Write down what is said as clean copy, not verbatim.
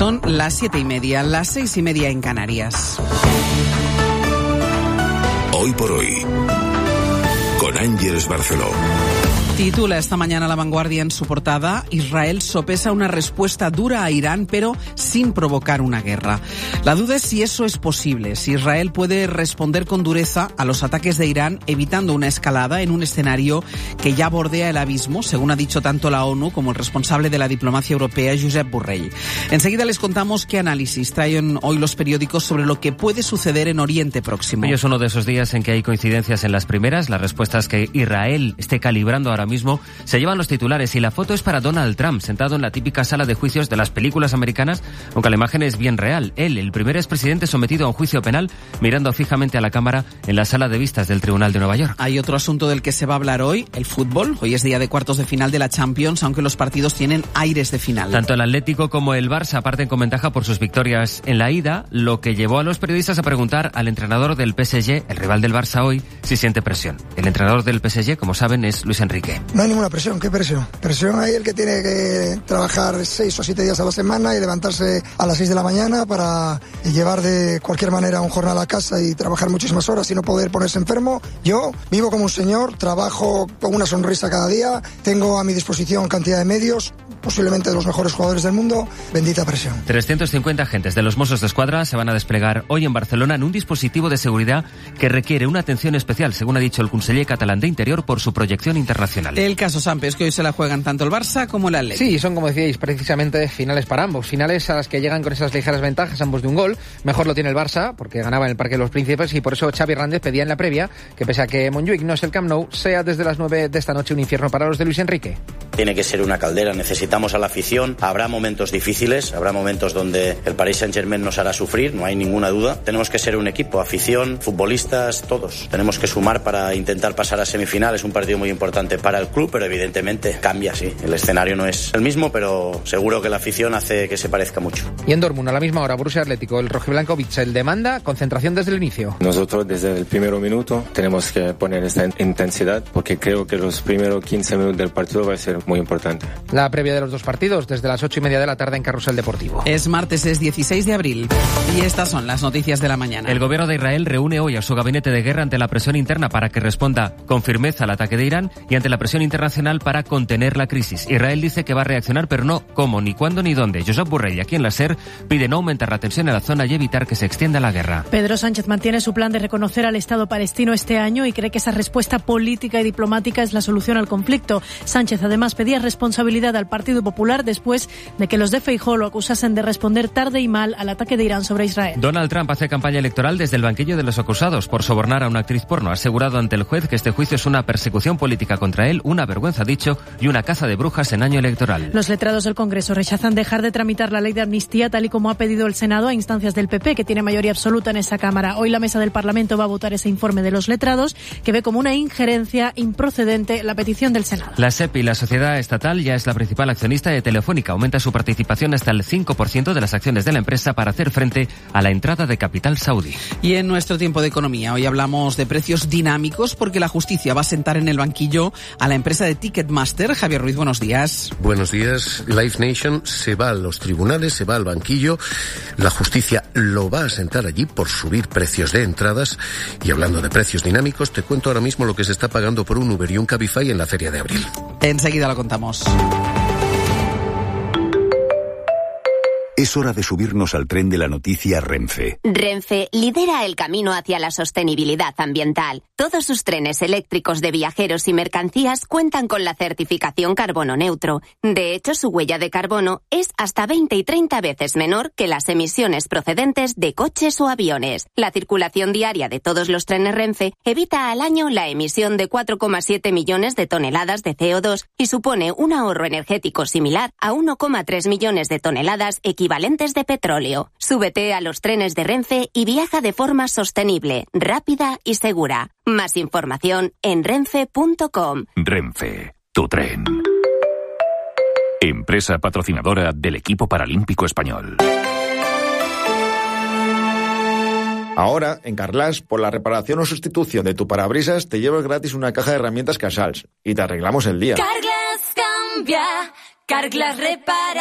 Son las 7:30, las 6:30 en Canarias. Hoy por hoy, con Ángeles Barceló. Titula esta mañana La Vanguardia en su portada: Israel sopesa una respuesta dura a Irán, pero sin provocar una guerra. La duda es si eso es posible, si Israel puede responder con dureza a los ataques de Irán, evitando una escalada en un escenario que ya bordea el abismo, según ha dicho tanto la ONU como el responsable de la diplomacia europea, Josep Borrell. Enseguida les contamos qué análisis traen hoy los periódicos sobre lo que puede suceder en Oriente Próximo. Hoy es uno de esos días en que hay coincidencias en las primeras. Las respuestas que Israel esté calibrando ahora mismo se llevan los titulares, y la foto es para Donald Trump, sentado en la típica sala de juicios de las películas americanas, aunque la imagen es bien real. Él, el primer expresidente sometido a un juicio penal, mirando fijamente a la cámara en la sala de vistas del Tribunal de Nueva York. Hay otro asunto del que se va a hablar hoy, el fútbol. Hoy es día de cuartos de final de la Champions, aunque los partidos tienen aires de final. Tanto el Atlético como el Barça parten con ventaja por sus victorias en la ida, lo que llevó a los periodistas a preguntar al entrenador del PSG, el rival del Barça hoy, si siente presión. El entrenador del PSG, como saben, es Luis Enrique. No hay ninguna presión. ¿Qué presión? Presión hay el que tiene que trabajar 6 o 7 días a la semana y levantarse a las 6 de la mañana para llevar de cualquier manera un jornal a casa y trabajar muchísimas horas y no poder ponerse enfermo. Yo vivo como un señor, trabajo con una sonrisa cada día, tengo a mi disposición cantidad de medios, posiblemente de los mejores jugadores del mundo. Bendita presión. 350 agentes de los Mossos d'Esquadra se van a desplegar hoy en Barcelona en un dispositivo de seguridad que requiere una atención especial, según ha dicho el conseller catalán de Interior, por su proyección internacional. El caso Sampe es que hoy se la juegan tanto el Barça como el Atlético. Sí, son, como decíais, precisamente finales para ambos. Finales a las que llegan con esas ligeras ventajas, ambos de un gol. Mejor lo tiene el Barça, porque ganaba en el Parque de los Príncipes, y por eso Xavi Hernández pedía en la previa que, pese a que Montjuïc no es el Camp Nou, sea desde las 9 de esta noche un infierno para los de Luis Enrique. Tiene que ser una caldera, necesitamos a la afición. Habrá momentos difíciles, habrá momentos donde el Paris Saint-Germain nos hará sufrir, no hay ninguna duda. Tenemos que ser un equipo, afición, futbolistas, todos. Tenemos que sumar para intentar pasar a semifinal. Es un partido muy importante para el club, pero evidentemente cambia, sí. El escenario no es el mismo, pero seguro que la afición hace que se parezca mucho. Y en Dortmund, a la misma hora, Borussia Atlético, el rojiblanco Bitzel demanda concentración desde el inicio. Nosotros desde el primer minuto tenemos que poner esta intensidad, porque creo que los primeros 15 minutos del partido va a ser muy importante. La previa de los dos partidos desde las 8:30 de la tarde en Carrusel Deportivo. Es martes, es 16 de abril. Y estas son las noticias de la mañana. El gobierno de Israel reúne hoy a su gabinete de guerra ante la presión interna para que responda con firmeza al ataque de Irán y ante la presión internacional para contener la crisis. Israel dice que va a reaccionar, pero no cómo, ni cuándo, ni dónde. Josep Borrell, aquí en la SER, pide no aumentar la tensión en la zona y evitar que se extienda la guerra. Pedro Sánchez mantiene su plan de reconocer al Estado palestino este año y cree que esa respuesta política y diplomática es la solución al conflicto. Sánchez además pedía responsabilidad al Partido Popular después de que los de Feijóo lo acusasen de responder tarde y mal al ataque de Irán sobre Israel. Donald Trump hace campaña electoral desde el banquillo de los acusados por sobornar a una actriz porno. Ha asegurado ante el juez que este juicio es una persecución política contra él, una vergüenza, dicho, y una caza de brujas en año electoral. Los letrados del Congreso rechazan dejar de tramitar la ley de amnistía tal y como ha pedido el Senado a instancias del PP, que tiene mayoría absoluta en esa Cámara. Hoy la mesa del Parlamento va a votar ese informe de los letrados, que ve como una injerencia improcedente la petición del Senado. La SEPI, la sociedad estatal, ya es la principal accionista de Telefónica. Aumenta su participación hasta el 5% de las acciones de la empresa para hacer frente a la entrada de capital saudí. Y en nuestro tiempo de economía, hoy hablamos de precios dinámicos porque la justicia va a sentar en el banquillo a la empresa de Ticketmaster. Javier Ruiz, buenos días. Buenos días. Live Nation se va a los tribunales, se va al banquillo. La justicia lo va a sentar allí por subir precios de entradas. Y hablando de precios dinámicos, te cuento ahora mismo lo que se está pagando por un Uber y un Cabify en la Feria de Abril. Enseguida lo contamos. Es hora de subirnos al tren de la noticia Renfe. Renfe lidera el camino hacia la sostenibilidad ambiental. Todos sus trenes eléctricos de viajeros y mercancías cuentan con la certificación carbono neutro. De hecho, su huella de carbono es hasta 20 y 30 veces menor que las emisiones procedentes de coches o aviones. La circulación diaria de todos los trenes Renfe evita al año la emisión de 4,7 millones de toneladas de CO2 y supone un ahorro energético similar a 1,3 millones de toneladas equivalentes de petróleo. Súbete a los trenes de Renfe y viaja de forma sostenible, rápida y segura. Más información en renfe.com. Renfe, tu tren. Empresa patrocinadora del equipo paralímpico español. Ahora, en Carglass, por la reparación o sustitución de tu parabrisas, te llevas gratis una caja de herramientas Casals y te arreglamos el día. Carglass cambia, Carglass repara.